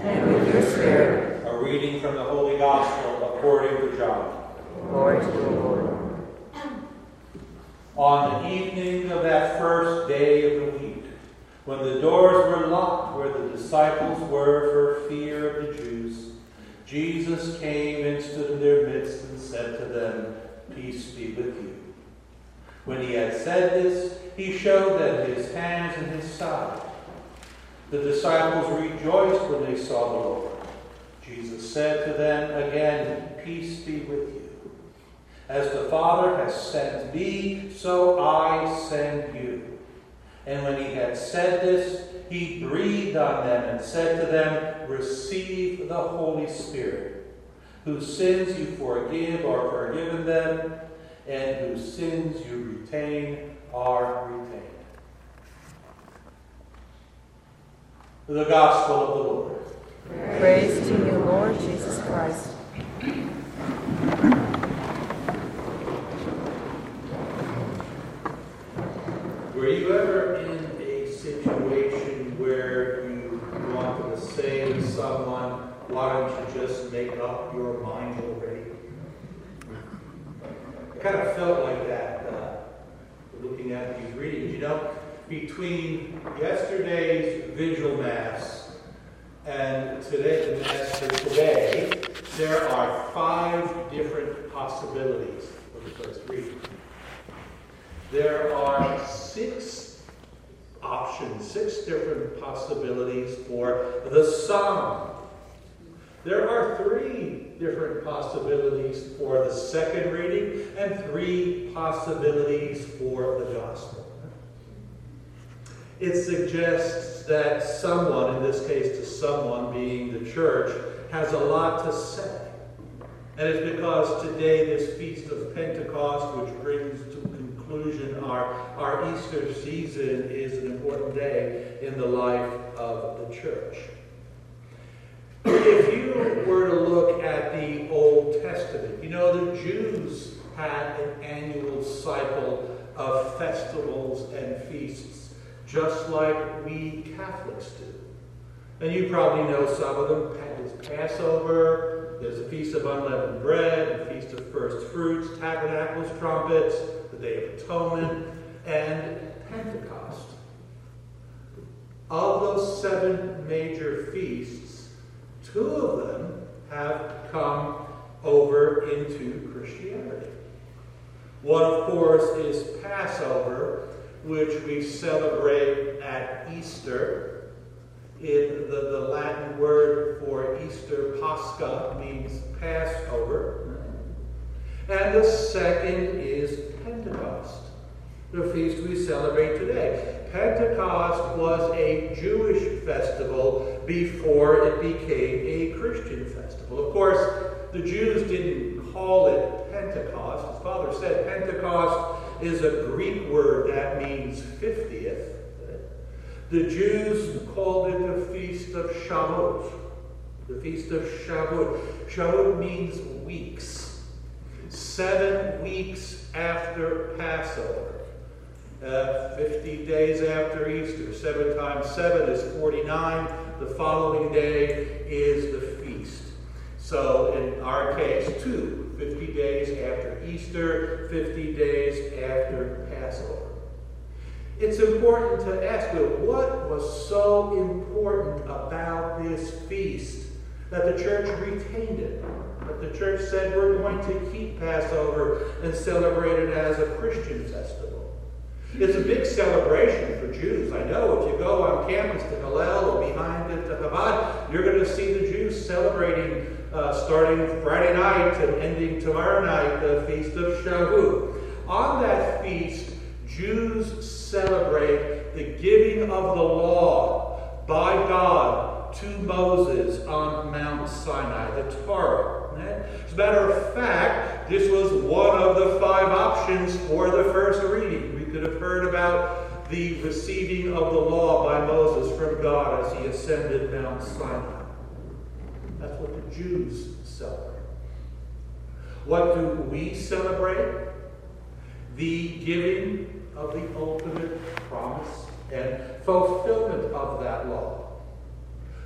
and with your spirit. A reading from the Holy Gospel according to John. Glory to you, Lord. On the evening of that first day of the week, when the doors were locked where the disciples were for fear of the Jews, Jesus came and stood in their midst and said to them, "Peace be with you." When he had said this, he showed them his hands and his side. The disciples rejoiced when they saw the Lord. Jesus said to them again, "Peace be with you. As the Father has sent me, so I send you." And when he had said this, he breathed on them and said to them, "Receive the Holy Spirit. Whose sins you forgive are forgiven them, and whose sins you retain are retained." The Gospel of the Lord. Praise to you, Lord Jesus Christ. Were you ever in a situation where you wanted to say to someone, "Why don't you just make up your mind already?" I kind of felt like that looking at these readings. You know, between yesterday's Vigil Mass and today, the Mass for today, there are 5 different possibilities for the first reading. There are 6 options, 6 different possibilities for the Psalm. There are 3 different possibilities for the second reading and 3 possibilities for the Gospel. It suggests that someone, in this case to someone being the church, has a lot to say. And it's because today, this Feast of Pentecost, which brings to conclusion our Easter season, is an important day in the life of the church. If you were to look at the Old Testament, you know the Jews had an annual cycle of festivals and feasts, just like we Catholics do. And you probably know some of them. There's Passover, there's a Feast of Unleavened Bread, the Feast of First Fruits, Tabernacles, Trumpets, the Day of Atonement, and Pentecost. Of those 7 major feasts, 2 of them have come over into Christianity. One, of course, is Passover, which we celebrate at Easter. The Latin word for Easter, Pascha, means Passover. And the second is Pentecost, the feast we celebrate today. Pentecost was a Jewish festival before it became a Christian festival. Of course, the Jews didn't call it Pentecost. As Father said, Pentecost is a Greek word that means 50th. The Jews called it the Feast of Shavuot. The Feast of Shavuot. Shavuot means weeks. 7 weeks after Passover. 50 days after Easter. 7 times 7 is 49. The following day is the feast. So in our case, 50 days after Easter, 50 days after Passover. It's important to ask, what was so important about this feast that the church retained it? That the church said, we're going to keep Passover and celebrate it as a Christian festival. It's a big celebration for Jews. I know if you go on campus to Hillel or behind it to Chabad, you're going to see the Jews celebrating starting Friday night and ending tomorrow night, the Feast of Shavuot. On that feast, Jews celebrate the giving of the law by God to Moses on Mount Sinai, the Torah. As a matter of fact, this was one of the 5 options for the first reading. We could have heard about the receiving of the law by Moses from God as he ascended Mount Sinai. That's what the Jews celebrate. What do we celebrate? The giving of the ultimate promise and fulfillment of that law.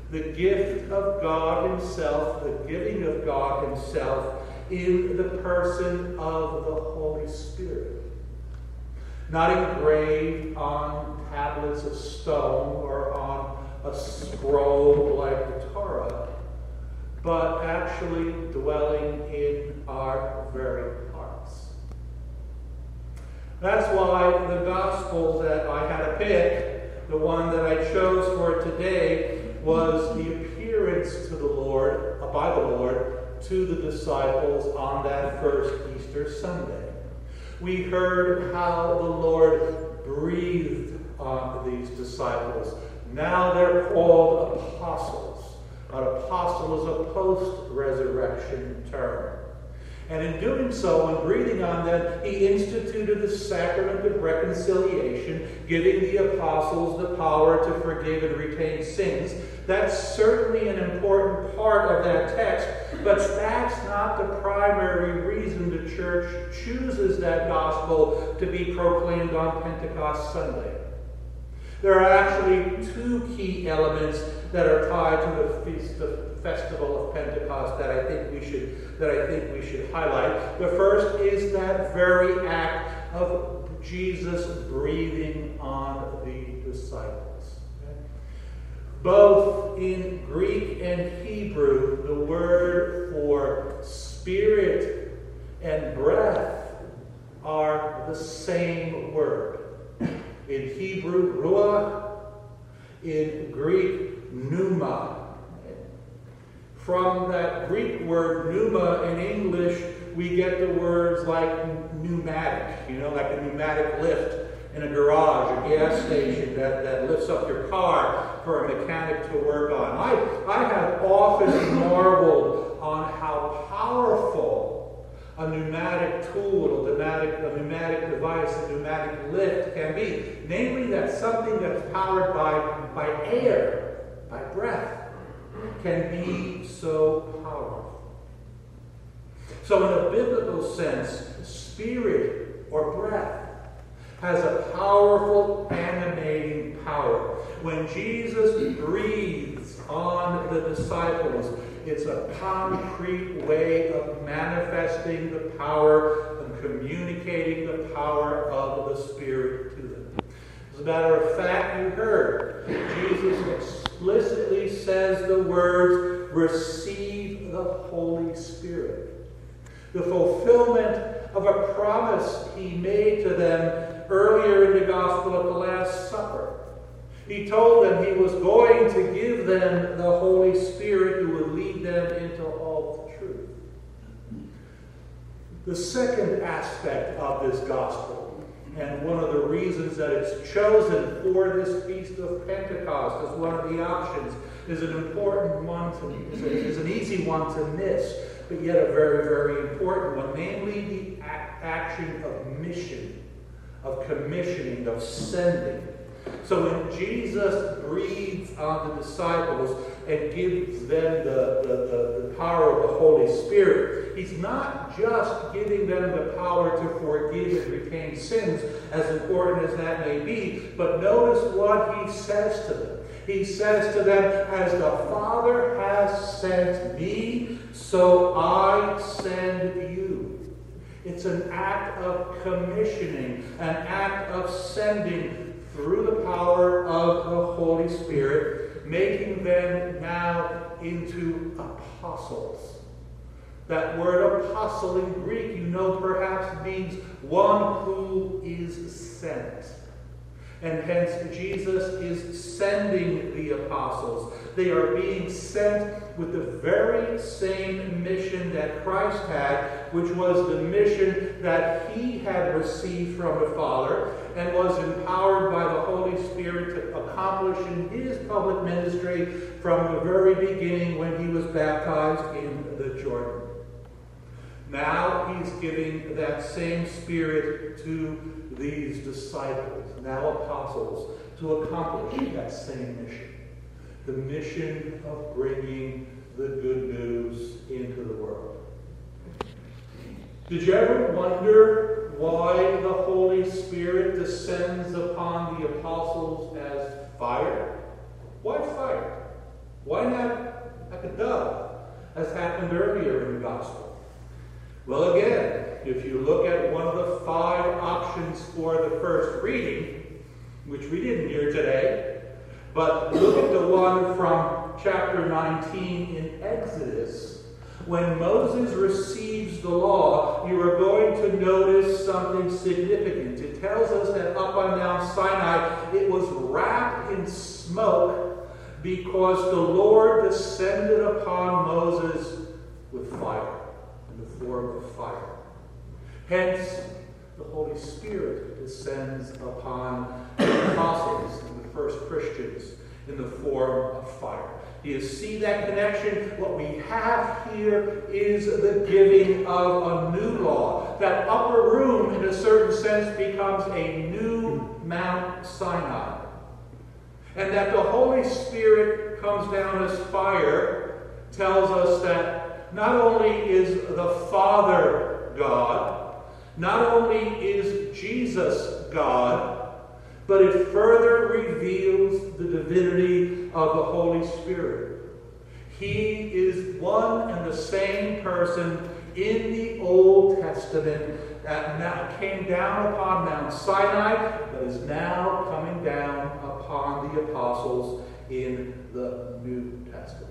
the gift of God himself, the giving of God himself in the person of the Holy Spirit. Not engraved on tablets of stone or on a scroll like the Torah, but actually dwelling in our very hearts. That's why the gospel that I had to pick, the one that I chose for today, was the appearance to the Lord, by the Lord, to the disciples on that first Easter Sunday. We heard how the Lord breathed on these disciples. Now they're called apostles. An apostle is a post-resurrection term. And in doing so, and breathing on them, he instituted the sacrament of reconciliation, giving the apostles the power to forgive and retain sins. That's certainly an important part of that text, but that's not the primary reason the church chooses that gospel to be proclaimed on Pentecost Sunday. There are actually two key elements that are tied to the festival of Pentecost that I think we should highlight. The first is that very act of Jesus breathing on the disciples. Both in Greek and Hebrew, the word for spirit and breath are the same word. In Hebrew, ruach. In Greek, pneuma. From that Greek word pneuma in English, we get the words like pneumatic, like a pneumatic lift in a garage, a gas station that lifts up your car for a mechanic to work on. I have often marveled on how powerful a pneumatic tool, a pneumatic device, a pneumatic lift can be. Namely, that something that's powered by air, by breath, can be so powerful. So in a biblical sense, spirit or breath has a powerful animating power. When Jesus breathes on the disciples, it's a concrete way of manifesting the power and communicating the power of the Spirit to them. As a matter of fact, you heard Jesus explicitly says the words, receive the Holy Spirit. The fulfillment of a promise he made to them earlier in the Gospel of the Last Supper. He told them he was going to give them the Holy Spirit who would lead them into all truth. The second aspect of this Gospel, and one of the reasons that it's chosen for this Feast of Pentecost as one of the options, is an important one, is an easy one to miss, but yet a very, very important one, namely the action of mission, of commissioning, of sending. So when Jesus breathes on the disciples and gives them the power of the Holy Spirit, he's not just giving them the power to forgive and retain sins, as important as that may be, but notice what he says to them. He says to them, as the Father has sent me, so I send you. It's an act of commissioning, an act of sending through the power of the Holy Spirit, making them now into apostles. That word apostle in Greek, perhaps means one who is sent. And hence Jesus is sending the apostles. They are being sent with the very same mission that Christ had, which was the mission that he had received from the Father and was empowered by the Holy Spirit to accomplish in his public ministry from the very beginning when he was baptized in the Jordan. Now he's giving that same Spirit to these disciples, now apostles, to accomplish that same mission. The mission of bringing the good news into the world. Did you ever wonder why the Holy Spirit descends upon the apostles as fire? Why fire? Why not like a dove, as happened earlier in the gospel? Well, again, if you look at one of the 5 options for the first reading, which we didn't hear today, but look at the one from chapter 19 in Exodus. When Moses receives the law, you are going to notice something significant. It tells us that up on Mount Sinai, it was wrapped in smoke because the Lord descended upon Moses with fire, in the form of fire. Hence, the Holy Spirit descends upon the apostles and the first Christians in the form of fire. Do you see that connection? What we have here is the giving of a new law. That upper room, in a certain sense, becomes a new Mount Sinai. And that the Holy Spirit comes down as fire tells us that not only is the Father God, not only is Jesus God, but it further reveals the divinity of the Holy Spirit. He is one and the same person in the Old Testament that now came down upon Mount Sinai, but is now coming down upon the apostles in the New Testament.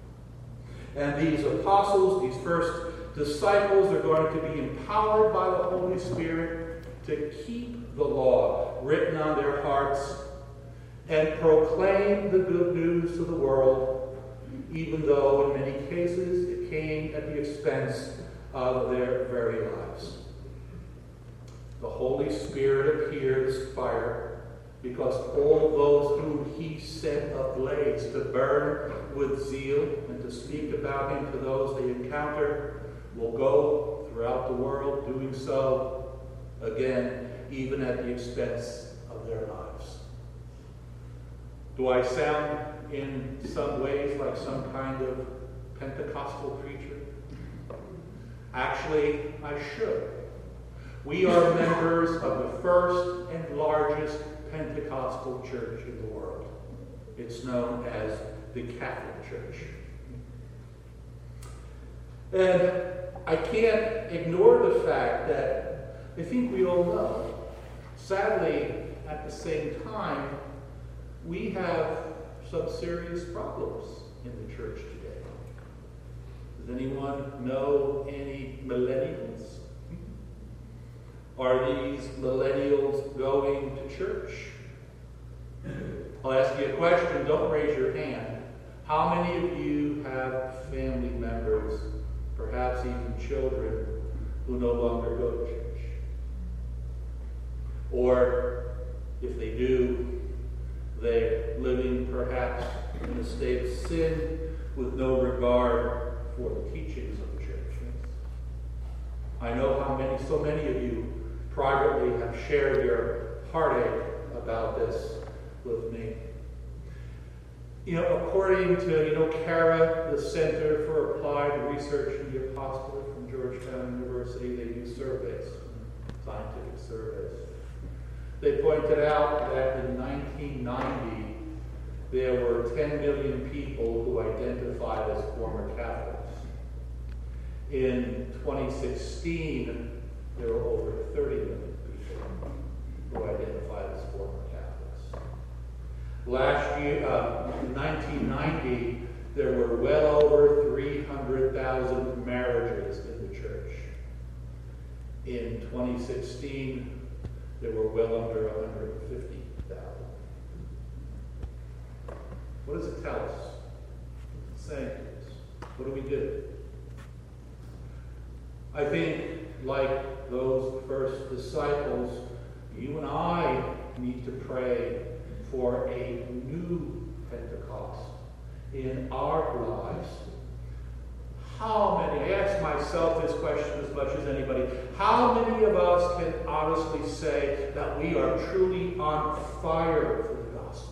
And these apostles, these first disciples, are going to be empowered by the Holy Spirit to keep the law written on their hearts and proclaim the good news to the world, even though in many cases it came at the expense of their very lives. The Holy Spirit appeared as fire because all those whom he set ablaze to burn with zeal and to speak about him to those they encounter will go throughout the world doing so, again, even at the expense of their lives. Do I sound in some ways like some kind of Pentecostal preacher? Actually, I should. We are members of the first and largest Pentecostal church in the world. It's known as the Catholic Church. And I can't ignore the fact that I think we all know, sadly, at the same time, we have some serious problems in the church today. Does anyone know any millennials? Are these millennials going to church? I'll ask you a question. Don't raise your hand. How many of you have family members, perhaps even children, who no longer go to church? Or, if they do, they're living perhaps in a state of sin with no regard for the teachings of the church. I know so many of you privately have shared your heartache about this with me. According to, CARA, the Center for Applied Research in the Apostolate from Georgetown University, they do surveys, scientific surveys. They pointed out that in 1990, there were 10 million people who identified as former Catholics. In 2016, there were over 30 million people who identified as former Catholics. Last year, in 1990, there were well over 300,000 marriages in the church. In 2016, there were well under 150,000. What does it tell us? What's it saying to us? What do we do? I think, like those first disciples, you and I need to pray for a new Pentecost in our lives. How many, I ask myself this question as much as anybody, how many of us can honestly say that we are truly on fire for the gospel?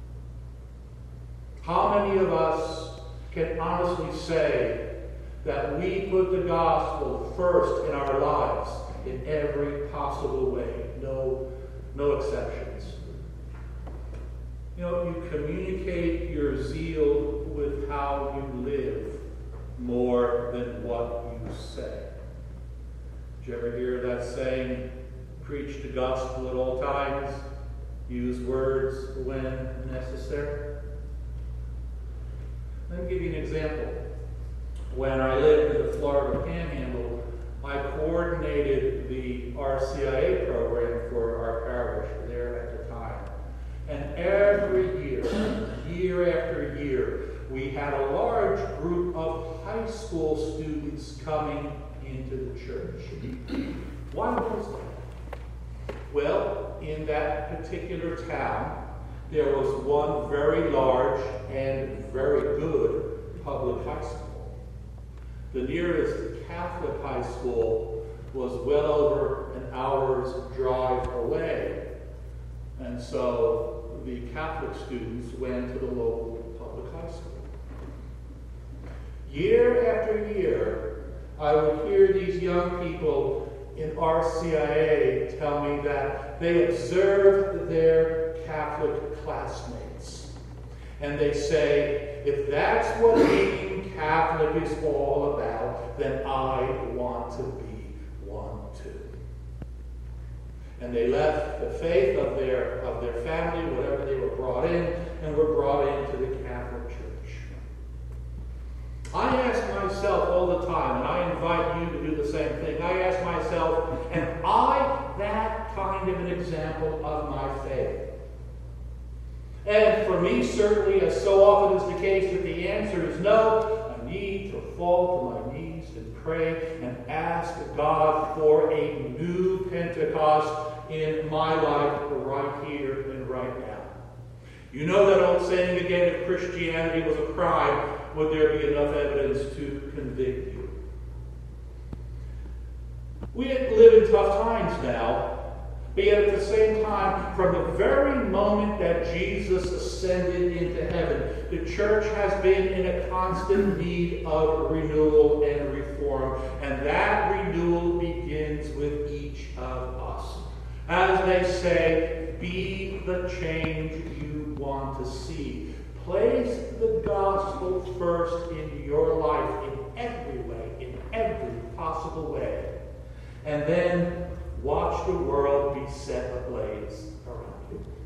How many of us can honestly say that we put the gospel first in our lives in every possible way? No exceptions. You communicate your zeal with how you live more than what you say. Did you ever hear that saying, preach the gospel at all times, use words when necessary? Let me give you an example. When I lived in the Florida Panhandle, I coordinated the RCIA program for our parish there at the time. And every year, year after year, we had a large group of high school students coming into the church. Why was that? Well, in that particular town, there was one very large and very good public high school. The nearest Catholic high school was well over an hour's drive away. And so the Catholic students went to the local public high school. Year after year, I would hear these young people in RCIA tell me that they observed their Catholic classmates. And they say, if that's what being Catholic is all about, then I want to be one too. And they left the faith of their family, whatever they were brought in, and were brought into the Catholic Church. I ask myself all the time, and I invite you to do the same thing, I ask myself, am I that kind of an example of my faith? And for me, certainly, as so often is the case, that the answer is no. I need to fall to my knees and pray and ask God for a new Pentecost in my life right here and right now. You know that old saying again, if Christianity was a crime, would there be enough evidence to convict you? We live in tough times now, but yet at the same time, from the very moment that Jesus ascended into heaven, the church has been in a constant need of renewal and reform, and that renewal begins with each of us. As they say, be the change you want to see. Place the gospel first in your life in every way, in every possible way. And then watch the world be set ablaze around you.